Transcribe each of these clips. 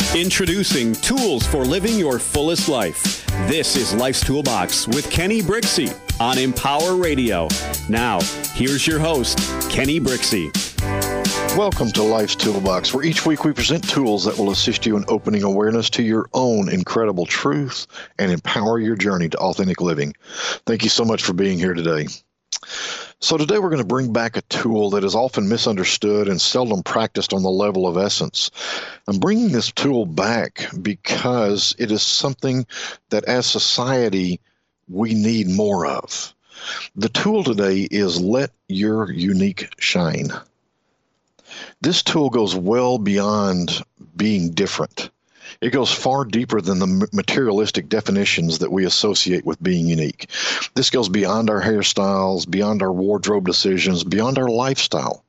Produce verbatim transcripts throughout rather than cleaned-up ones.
Introducing Tools for Living Your Fullest Life. This is Life's Toolbox with Kenny Brixey on Empower Radio. Now, here's your host, Kenny Brixey. Welcome to Life's Toolbox, where each week we present tools that will assist you in opening awareness to your own incredible truth and empower your journey to authentic living. Thank you so much for being here today. So today we're going to bring back a tool that is often misunderstood and seldom practiced on the level of essence. I'm bringing this tool back because it is something that as society we need more of. The tool today is Let Your Unique Shine. This tool goes well beyond being different. It goes far deeper than the materialistic definitions that we associate with being unique. This goes beyond our hairstyles, beyond our wardrobe decisions, beyond our lifestyle.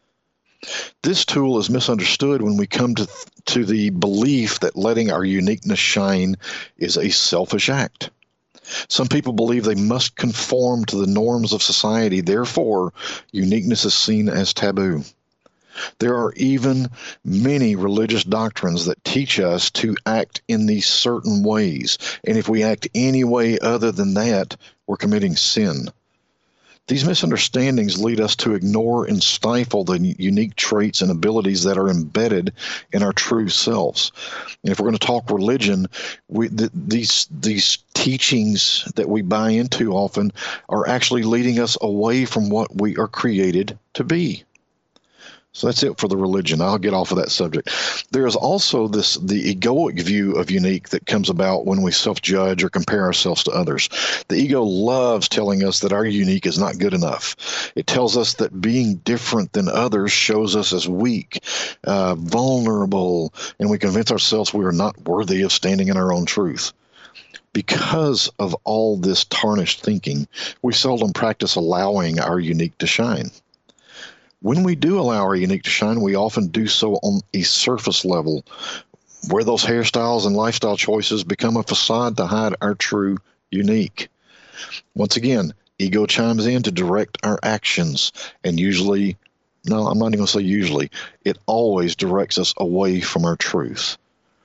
This tool is misunderstood when we come to, to the belief that letting our uniqueness shine is a selfish act. Some people believe they must conform to the norms of society, therefore, uniqueness is seen as taboo. There are even many religious doctrines that teach us to act in these certain ways, and if we act any way other than that, we're committing sin. These misunderstandings lead us to ignore and stifle the unique traits and abilities that are embedded in our true selves. And if we're going to talk religion, we, th- these these teachings that we buy into often are actually leading us away from what we are created to be. So that's it for the religion. I'll get off of that subject. There is also this the egoic view of unique that comes about when we self-judge or compare ourselves to others. The ego loves telling us that our unique is not good enough. It tells us that being different than others shows us as weak, uh, vulnerable, and we convince ourselves we are not worthy of standing in our own truth. Because of all this tarnished thinking, we seldom practice allowing our unique to shine. When we do allow our unique to shine, we often do so on a surface level, where those hairstyles and lifestyle choices become a facade to hide our true unique. Once again, ego chimes in to direct our actions, and usually, no, I'm not even going to say usually, it always directs us away from our truth.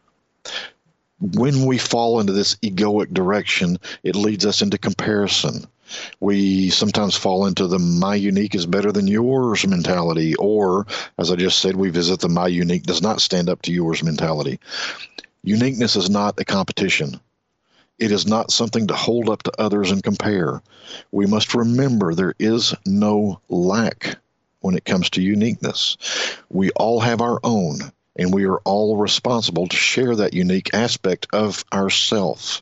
When we fall into this egoic direction, it leads us into comparison. We sometimes fall into the my unique is better than yours mentality, or, as I just said, we visit the my unique does not stand up to yours mentality. Uniqueness is not a competition. It is not something to hold up to others and compare. We must remember there is no lack when it comes to uniqueness. We all have our own, and we are all responsible to share that unique aspect of ourself.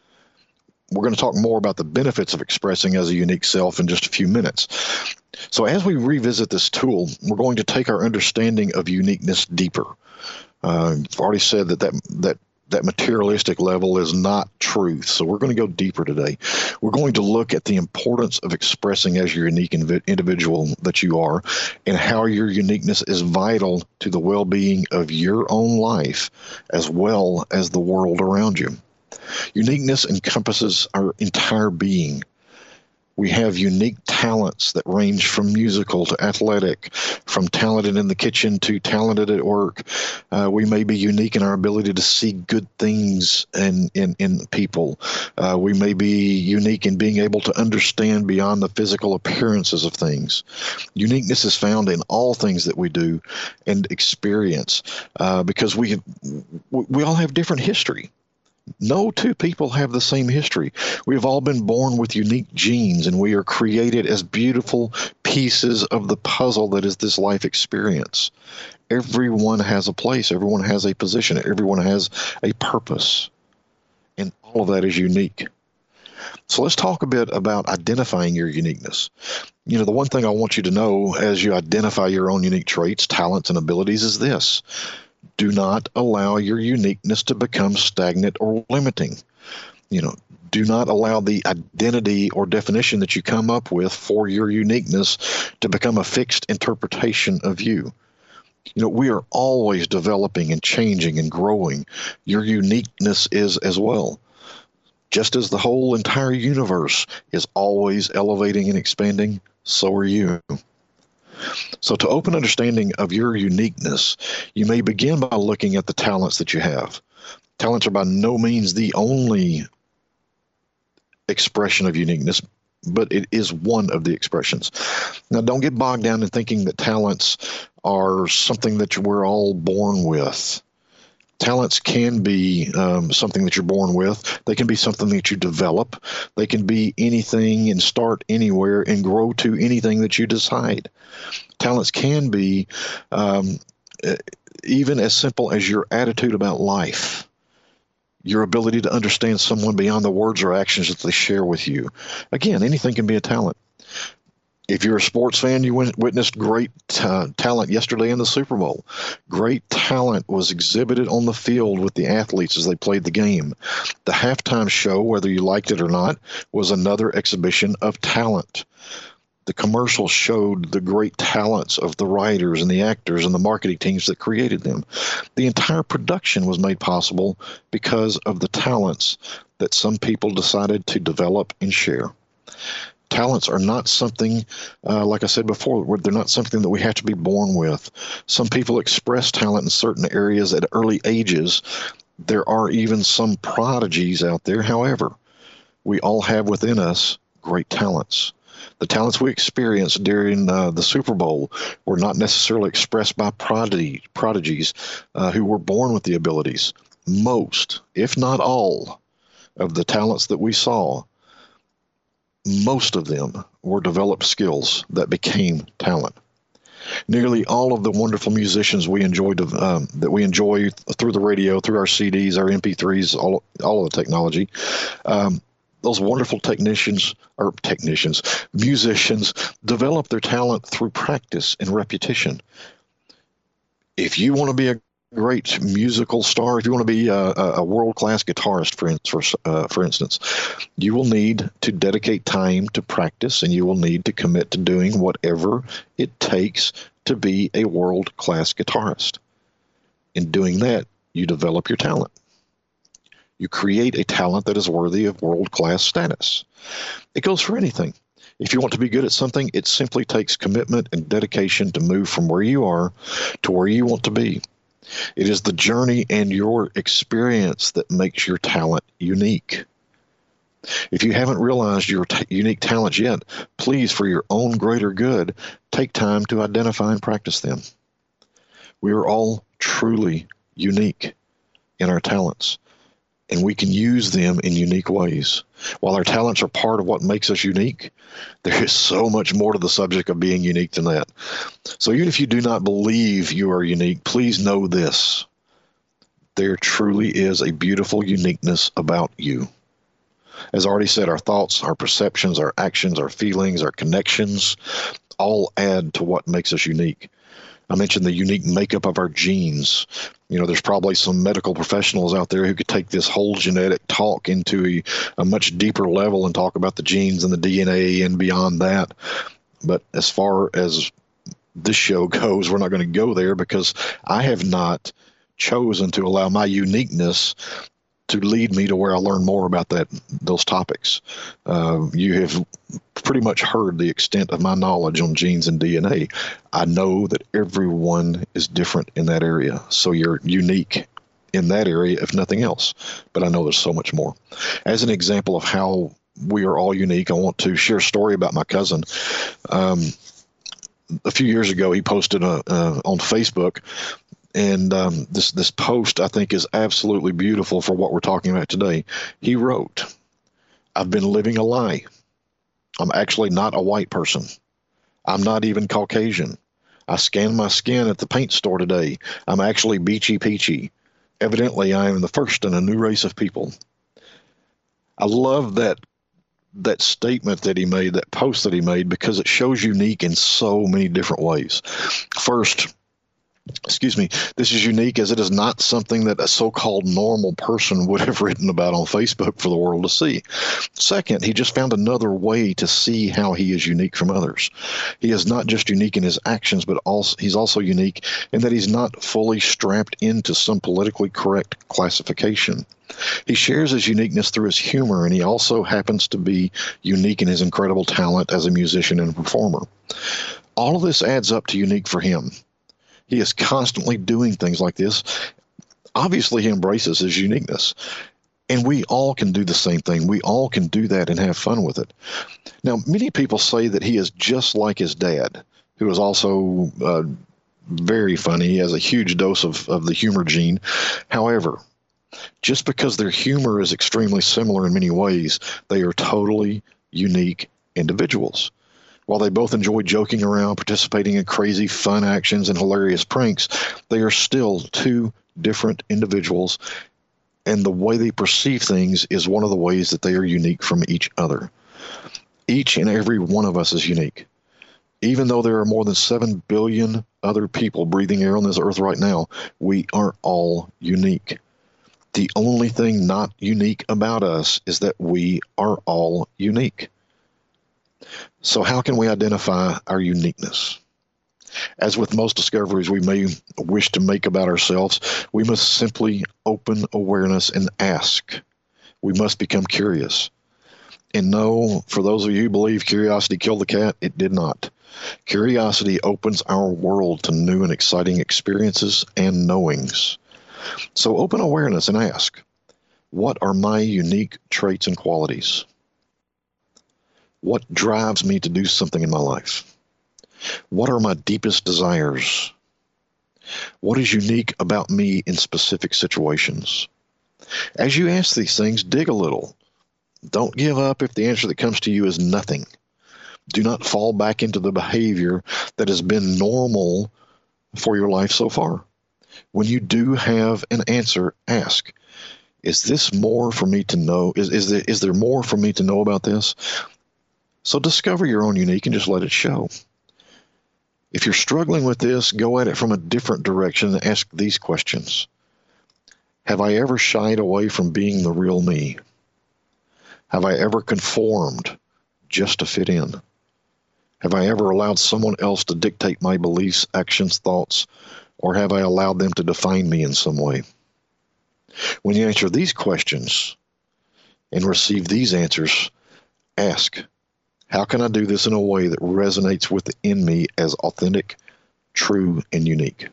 We're going to talk more about the benefits of expressing as a unique self in just a few minutes. So as we revisit this tool, we're going to take our understanding of uniqueness deeper. Uh, I've already said that that, that that materialistic level is not truth, so we're going to go deeper today. We're going to look at the importance of expressing as your unique inv- individual that you are, and how your uniqueness is vital to the well-being of your own life as well as the world around you. Uniqueness encompasses our entire being. We have unique talents that range from musical to athletic, from talented in the kitchen to talented at work. Uh, we may be unique in our ability to see good things in, in, in people. Uh, we may be unique in being able to understand beyond the physical appearances of things. Uniqueness is found in all things that we do and experience uh, because we have, we all have different history. No two people have the same history. We have all been born with unique genes, and we are created as beautiful pieces of the puzzle that is this life experience. Everyone has a place. Everyone has a position. Everyone has a purpose. And all of that is unique. So let's talk a bit about identifying your uniqueness. You know, the one thing I want you to know as you identify your own unique traits, talents, and abilities is this. Do not allow your uniqueness to become stagnant or limiting. You know, do not allow the identity or definition that you come up with for your uniqueness to become a fixed interpretation of you. You know, we are always developing and changing and growing. Your uniqueness is as well. Just as the whole entire universe is always elevating and expanding, so are you. So to open understanding of your uniqueness, you may begin by looking at the talents that you have. Talents are by no means the only expression of uniqueness, but it is one of the expressions. Now, don't get bogged down in thinking that talents are something that we're all born with. Talents can be um, something that you're born with. They can be something that you develop. They can be anything and start anywhere and grow to anything that you decide. Talents can be um, even as simple as your attitude about life, your ability to understand someone beyond the words or actions that they share with you. Again, anything can be a talent. If you're a sports fan, you witnessed great uh, talent yesterday in the Super Bowl. Great talent was exhibited on the field with the athletes as they played the game. The halftime show, whether you liked it or not, was another exhibition of talent. The commercial showed the great talents of the writers and the actors and the marketing teams that created them. The entire production was made possible because of the talents that some people decided to develop and share. Talents are not something, uh, like I said before, they're not something that we have to be born with. Some people express talent in certain areas at early ages. There are even some prodigies out there. However, we all have within us great talents. The talents we experienced during uh, the Super Bowl were not necessarily expressed by prodigy, prodigies uh, who were born with the abilities. Most, if not all, of the talents that we saw, most of them were developed skills that became talent. Nearly all of the wonderful musicians we enjoyed um, that we enjoy through the radio, through our C Ds, our M P threes, all all of the technology, um, those wonderful technicians or technicians, musicians develop their talent through practice and repetition. If you want to be a great musical star, if you want to be a, a world-class guitarist, for, for, uh, for instance, you will need to dedicate time to practice, and you will need to commit to doing whatever it takes to be a world-class guitarist. In doing that, you develop your talent. You create a talent that is worthy of world-class status. It goes for anything. If you want to be good at something, it simply takes commitment and dedication to move from where you are to where you want to be. It is the journey and your experience that makes your talent unique. If you haven't realized your t- unique talents yet, please, for your own greater good, take time to identify and practice them. We are all truly unique in our talents, and we can use them in unique ways. While our talents are part of what makes us unique, there is so much more to the subject of being unique than that. So even if you do not believe you are unique, please know this. There truly is a beautiful uniqueness about you. As I already said, our thoughts, our perceptions, our actions, our feelings, our connections, all add to what makes us unique. I mentioned the unique makeup of our genes. You know, there's probably some medical professionals out there who could take this whole genetic talk into a, a much deeper level and talk about the genes and the D N A and beyond that. But as far as this show goes, we're not going to go there because I have not chosen to allow my uniqueness to lead me to where I learn more about that those topics. Uh, you have pretty much heard the extent of my knowledge on genes and D N A. I know that everyone is different in that area, so you're unique in that area, if nothing else. But I know there's so much more. As an example of how we are all unique, I want to share a story about my cousin. Um, a few years ago, he posted a, uh, on Facebook, and um, this this post, I think, is absolutely beautiful for what we're talking about today. He wrote, "I've been living a lie. I'm actually not a white person. I'm not even Caucasian. I scanned my skin at the paint store today. I'm actually beachy peachy. Evidently, I am the first in a new race of people." I love that that statement that he made, that post that he made, because it shows unique in so many different ways. First, excuse me, this is unique as it is not something that a so-called normal person would have written about on Facebook for the world to see. Second, he just found another way to see how he is unique from others. He is not just unique in his actions, but also he's also unique in that he's not fully strapped into some politically correct classification. He shares his uniqueness through his humor, and he also happens to be unique in his incredible talent as a musician and performer. All of this adds up to unique for him. He is constantly doing things like this. Obviously, he embraces his uniqueness. And we all can do the same thing. We all can do that and have fun with it. Now, many people say that he is just like his dad, who is also uh, very funny. He has a huge dose of, of the humor gene. However, just because their humor is extremely similar in many ways, they are totally unique individuals. While they both enjoy joking around, participating in crazy fun actions and hilarious pranks, they are still two different individuals, and the way they perceive things is one of the ways that they are unique from each other. Each and every one of us is unique. Even though there are more than seven billion other people breathing air on this earth right now, we are all unique. The only thing not unique about us is that we are all unique. So how can we identify our uniqueness? As with most discoveries we may wish to make about ourselves, we must simply open awareness and ask. We must become curious. And no, for those of you who believe curiosity killed the cat, it did not. Curiosity opens our world to new and exciting experiences and knowings. So open awareness and ask, what are my unique traits and qualities? What drives me to do something in my life? What are my deepest desires? What is unique about me in specific situations? As you ask these things, dig a little. Don't give up if the answer that comes to you is nothing. Do not fall back into the behavior that has been normal for your life so far. When you do have an answer, ask, is this more for me to know? Is, is, there, is there more for me to know about this? So discover your own unique and just let it show. If you're struggling with this, go at it from a different direction and ask these questions. Have I ever shied away from being the real me? Have I ever conformed just to fit in? Have I ever allowed someone else to dictate my beliefs, actions, thoughts, or have I allowed them to define me in some way? When you answer these questions and receive these answers, ask, how can I do this in a way that resonates within me as authentic, true, and unique?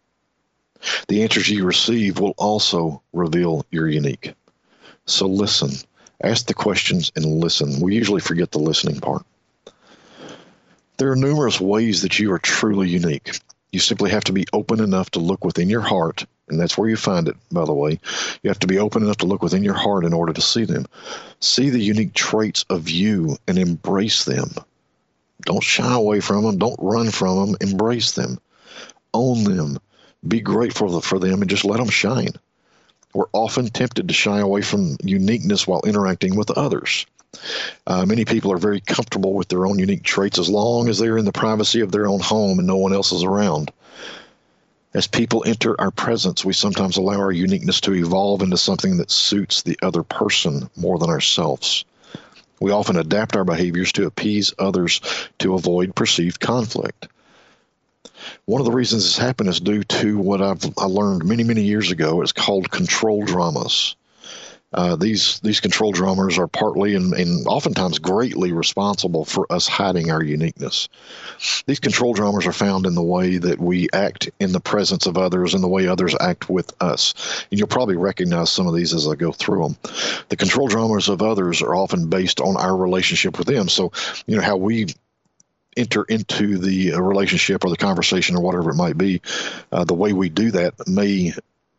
The answers you receive will also reveal your unique. So listen, ask the questions and listen. We usually forget the listening part. There are numerous ways that you are truly unique. You simply have to be open enough to look within your heart, and that's where you find it, by the way. You have to be open enough to look within your heart in order to see them. See the unique traits of you and embrace them. Don't shy away from them. Don't run from them. Embrace them. Own them. Be grateful for them and just let them shine. We're often tempted to shy away from uniqueness while interacting with others. Uh, many people are very comfortable with their own unique traits as long as they're in the privacy of their own home and no one else is around. As people enter our presence, we sometimes allow our uniqueness to evolve into something that suits the other person more than ourselves. We often adapt our behaviors to appease others to avoid perceived conflict. One of the reasons this happened is due to what I've I learned many, many years ago. It's called control dramas. Uh, these these control dramas are partly and, and oftentimes greatly responsible for us hiding our uniqueness. These control dramas are found in the way that we act in the presence of others and the way others act with us. And you'll probably recognize some of these as I go through them. The control dramas of others are often based on our relationship with them. So, you know, how we enter into the relationship or the conversation or whatever it might be, uh, the way we do that may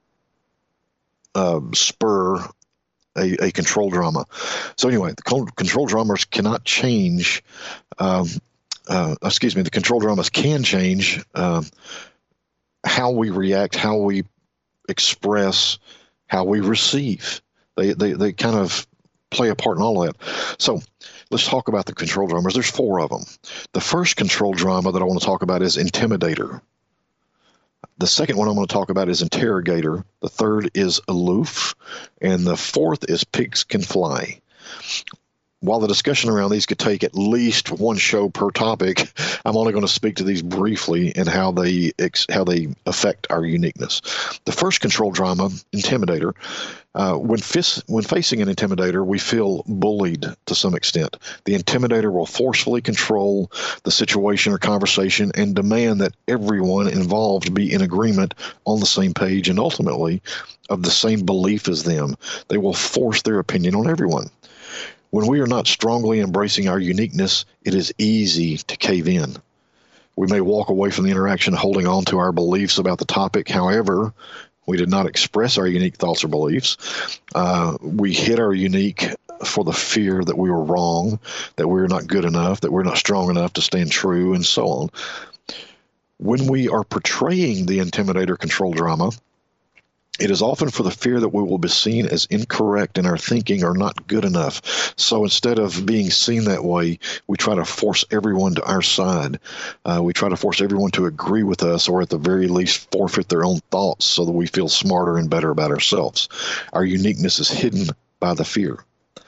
uh, spur A, a control drama. So anyway, the control dramas cannot change, um, uh, excuse me, the control dramas can change uh, how we react, how we express, how we receive. They, they, they kind of play a part in all of that. So let's talk about the control dramas. There's four of them. The first control drama that I want to talk about is intimidator. The second one I'm going to talk about is interrogator. The third is aloof. And the fourth is pigs can fly. While the discussion around these could take at least one show per topic, I'm only going to speak to these briefly and how they how they affect our uniqueness. The first control drama, intimidator. Uh, when, fis- when facing an intimidator, we feel bullied to some extent. The intimidator will forcefully control the situation or conversation and demand that everyone involved be in agreement on the same page and ultimately of the same belief as them. They will force their opinion on everyone. When we are not strongly embracing our uniqueness, it is easy to cave in. We may walk away from the interaction holding on to our beliefs about the topic. However, we did not express our unique thoughts or beliefs. Uh, we hid our unique for the fear that we were wrong, that we were not good enough, that we're not strong enough to stand true, and so on. When we are portraying the intimidator control drama, it is often for the fear that we will be seen as incorrect in our thinking or not good enough. So instead of being seen that way, we try to force everyone to our side. Uh, we try to force everyone to agree with us, or at the very least forfeit their own thoughts so that we feel smarter and better about ourselves. Our uniqueness is hidden by the fear.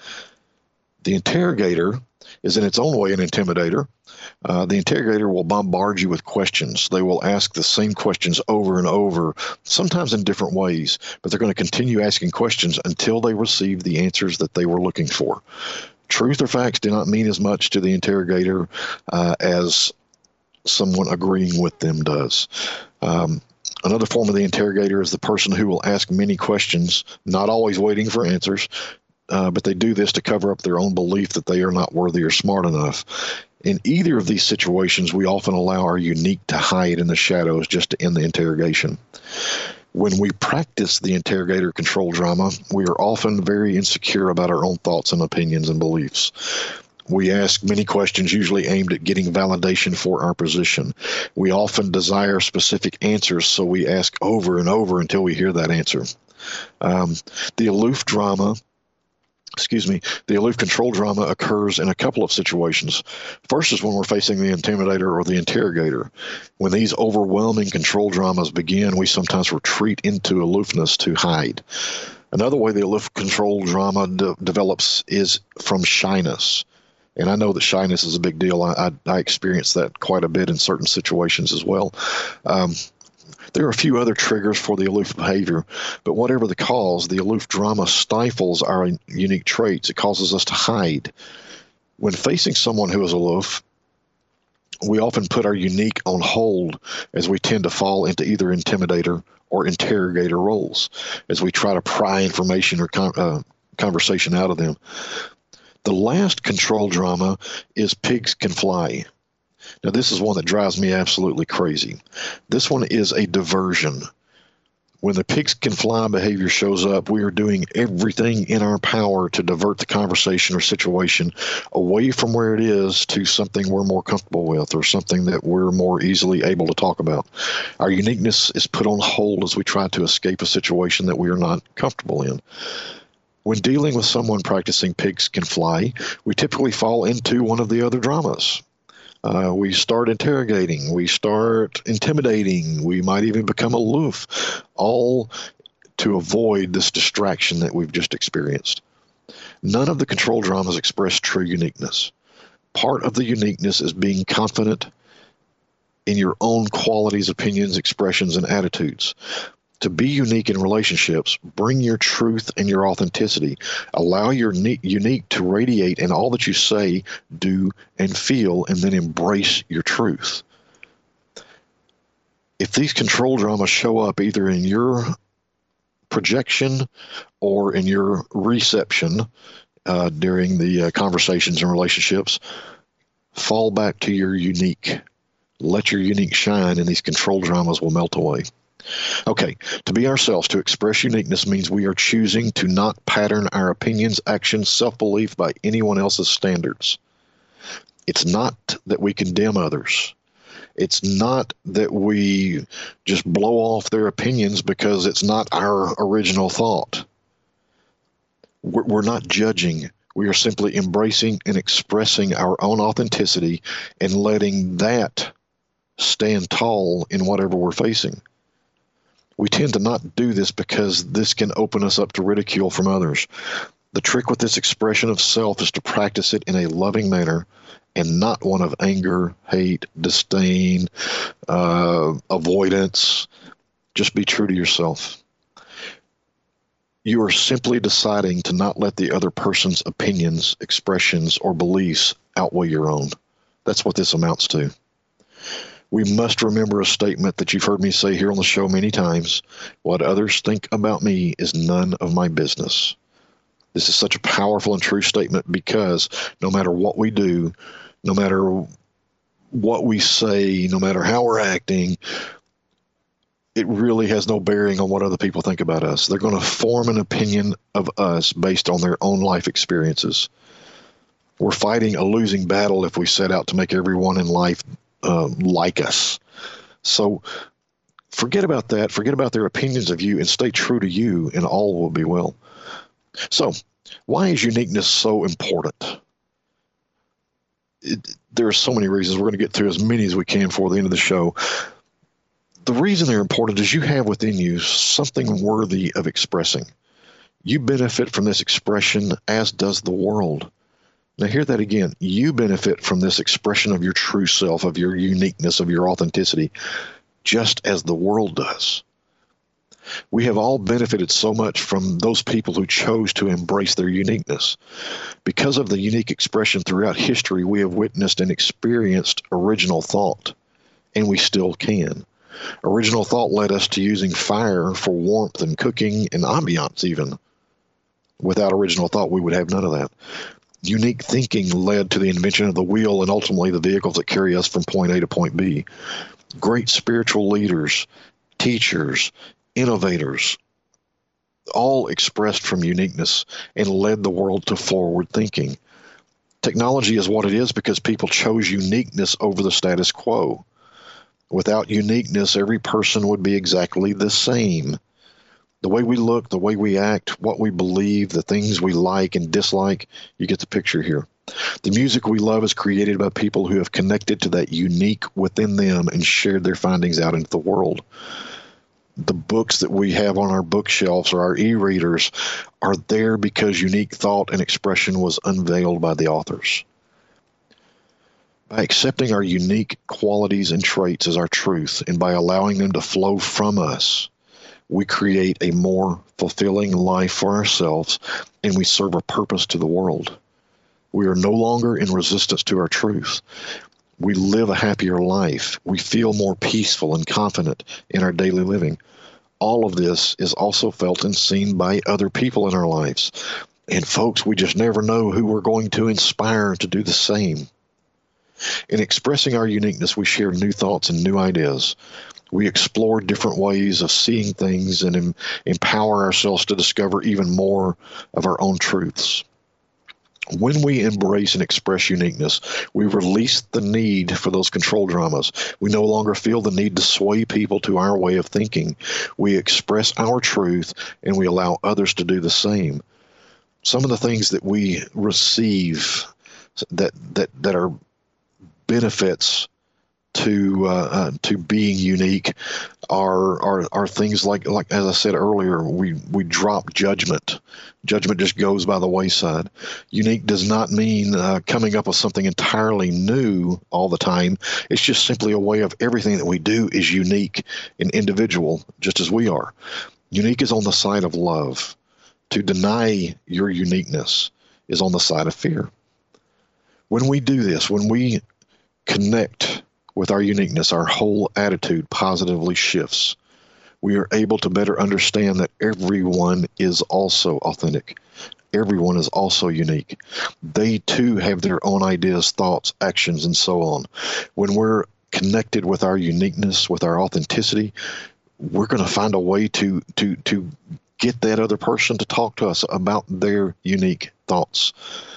The interrogator is in its own way an intimidator. Uh, the interrogator will bombard you with questions. They will ask the same questions over and over, sometimes in different ways, but they're going to continue asking questions until they receive the answers that they were looking for. Truth or facts do not mean as much to the interrogator uh, as someone agreeing with them does. Um, Another form of the interrogator is the person who will ask many questions, not always waiting for answers, Uh, but they do this to cover up their own belief that they are not worthy or smart enough. In either of these situations, we often allow our unique to hide in the shadows just to end the interrogation. When we practice the interrogator control drama, we are often very insecure about our own thoughts and opinions and beliefs. We ask many questions usually aimed at getting validation for our position. We often desire specific answers, so we ask over and over until we hear that answer. Um, the aloof drama Excuse me, the aloof control drama occurs in a couple of situations. First is when we're facing the intimidator or the interrogator. When these overwhelming control dramas begin, we sometimes retreat into aloofness to hide. Another way the aloof control drama de- develops is from shyness. And I know that shyness is a big deal. I, I, I experience that quite a bit in certain situations as well. Um, There are a few other triggers for the aloof behavior, but whatever the cause, the aloof drama stifles our unique traits. It causes us to hide. When facing someone who is aloof, we often put our unique on hold as we tend to fall into either intimidator or interrogator roles as we try to pry information or con- uh, conversation out of them. The last control drama is pigs can fly. Now, this is one that drives me absolutely crazy. This one is a diversion. When the pigs can fly behavior shows up, we are doing everything in our power to divert the conversation or situation away from where it is to something we're more comfortable with or something that we're more easily able to talk about. Our uniqueness is put on hold as we try to escape a situation that we are not comfortable in. When dealing with someone practicing pigs can fly, we typically fall into one of the other dramas. Uh, we start interrogating, we start intimidating, we might even become aloof, all to avoid this distraction that we've just experienced. None of the control dramas express true uniqueness. Part of the uniqueness is being confident in your own qualities, opinions, expressions, and attitudes. To be unique in relationships, bring your truth and your authenticity. Allow your unique to radiate in all that you say, do, and feel, and then embrace your truth. If these control dramas show up either in your projection or in your reception uh, during the uh, conversations and relationships, fall back to your unique. Let your unique shine, and these control dramas will melt away. Okay, to be ourselves, to express uniqueness means we are choosing to not pattern our opinions, actions, self-belief by anyone else's standards. It's not that we condemn others. It's not that we just blow off their opinions because it's not our original thought. We're, we're not judging. We are simply embracing and expressing our own authenticity and letting that stand tall in whatever we're facing. We tend to not do this because this can open us up to ridicule from others. The trick with this expression of self is to practice it in a loving manner and not one of anger, hate, disdain, uh, avoidance. Just be true to yourself. You are simply deciding to not let the other person's opinions, expressions, or beliefs outweigh your own. That's what this amounts to. We must remember a statement that you've heard me say here on the show many times. What others think about me is none of my business. This is such a powerful and true statement because no matter what we do, no matter what we say, no matter how we're acting, it really has no bearing on what other people think about us. They're going to form an opinion of us based on their own life experiences. We're fighting a losing battle if we set out to make everyone in life uh, like us. So forget about that. Forget about their opinions of you and stay true to you, and all will be well. So why is uniqueness so important? It, there are so many reasons. We're going to get through as many as we can before the end of the show. The reason they're important is you have within you something worthy of expressing. You benefit from this expression, as does the world. Now hear that again. You benefit from this expression of your true self, of your uniqueness, of your authenticity, just as the world does. We have all benefited so much from those people who chose to embrace their uniqueness. Because of the unique expression throughout history, we have witnessed and experienced original thought, and we still can. Original thought led us to using fire for warmth and cooking and ambiance even. Without original thought, we would have none of that. Unique thinking led to the invention of the wheel and ultimately the vehicles that carry us from point A to point B. Great spiritual leaders, teachers, innovators, all expressed from uniqueness and led the world to forward thinking. Technology is what it is because people chose uniqueness over the status quo. Without uniqueness, every person would be exactly the same. The way we look, the way we act, what we believe, the things we like and dislike, you get the picture here. The music we love is created by people who have connected to that unique within them and shared their findings out into the world. The books that we have on our bookshelves or our e-readers are there because unique thought and expression was unveiled by the authors. By accepting our unique qualities and traits as our truth and by allowing them to flow from us, we create a more fulfilling life for ourselves and we serve a purpose to the world. We are no longer in resistance to our truth. We live a happier life. We feel more peaceful and confident in our daily living. All of this is also felt and seen by other people in our lives. And folks, we just never know who we're going to inspire to do the same. In expressing our uniqueness, we share new thoughts and new ideas. We explore different ways of seeing things and em- empower ourselves to discover even more of our own truths. When we embrace and express uniqueness, we release the need for those control dramas. We no longer feel the need to sway people to our way of thinking. We express our truth and we allow others to do the same. Some of the things that we receive that that that are benefits to uh, uh, to being unique are are are things like like as I said earlier, we we drop judgment. Judgment just goes by the wayside. Unique does not mean uh, coming up with something entirely new all the time. It's just simply a way of everything that we do is unique and individual, just as we are. Unique is on the side of love. To deny your uniqueness is on the side of fear. When we do this, when we connect with our uniqueness, our whole attitude positively shifts. We are able to better understand that everyone is also authentic. Everyone is also unique. They too have their own ideas, thoughts, actions, and so on. When we're connected with our uniqueness, with our authenticity, we're going to find a way to to to get that other person to talk to us about their unique thoughts.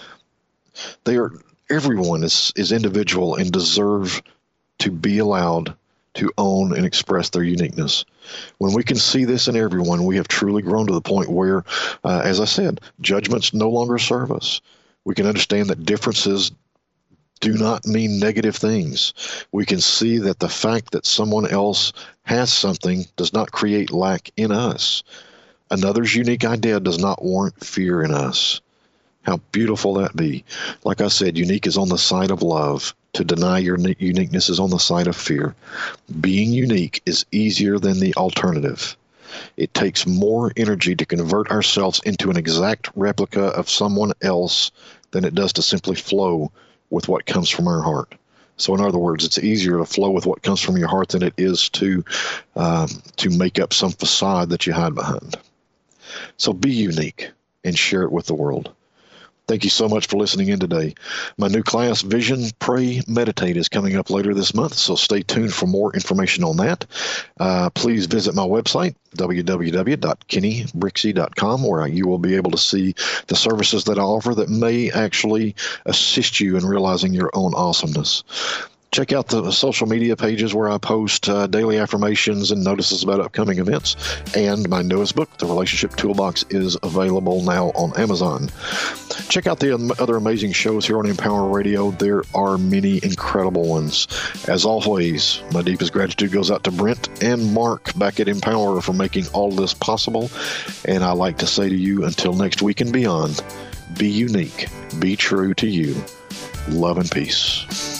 They are everyone is is individual and deserve to be allowed to own and express their uniqueness. When we can see this in everyone, we have truly grown to the point where, uh, as I said, judgments no longer serve us. We can understand that differences do not mean negative things. We can see that the fact that someone else has something does not create lack in us. Another's unique idea does not warrant fear in us. How beautiful that be. Like I said, unique is on the side of love. To deny your uniqueness is on the side of fear. Being unique is easier than the alternative. It takes more energy to convert ourselves into an exact replica of someone else than it does to simply flow with what comes from our heart. So in other words, it's easier to flow with what comes from your heart than it is to um, to make up some facade that you hide behind. So be unique and share it with the world. Thank you so much for listening in today. My new class, Vision, Pray, Meditate, is coming up later this month, so stay tuned for more information on that. Uh, please visit my website, w w w dot kenny brixey dot com, where you will be able to see the services that I offer that may actually assist you in realizing your own awesomeness. Check out the social media pages where I post uh, daily affirmations and notices about upcoming events. And my newest book, The Relationship Toolbox, is available now on Amazon. Check out the other amazing shows here on Empower Radio. There are many incredible ones. As always, my deepest gratitude goes out to Brent and Mark back at Empower for making all this possible. And I like to say to you, until next week and beyond, be unique, be true to you. Love and peace.